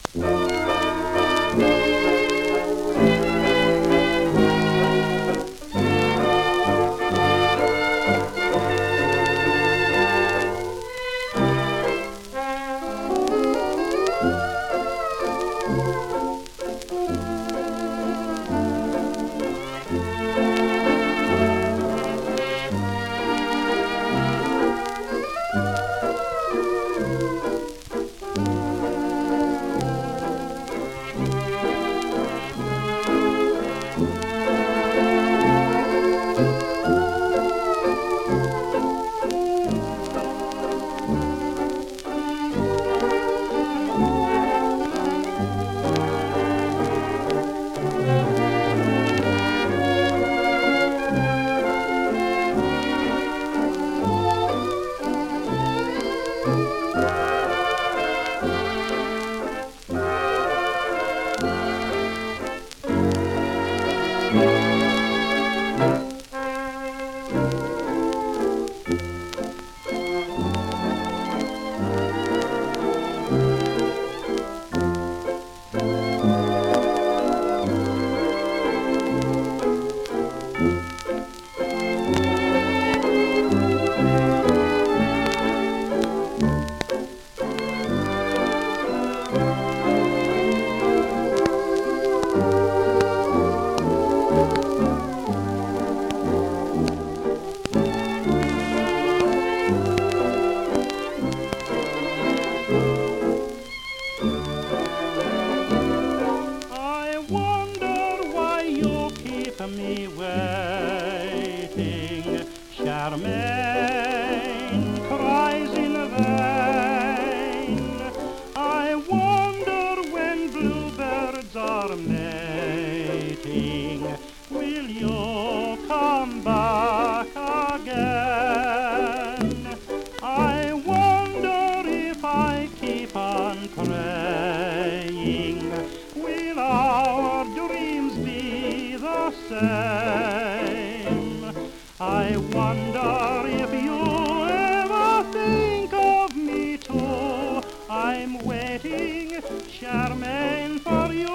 Me waiting, Charmaine cries in vain. I wonder when bluebirds are mating, will you come back again? I wonder if I keep on praying, will our dreams be the same? I wonder if you ever think of me too. I'm waiting, Charmaine, for you.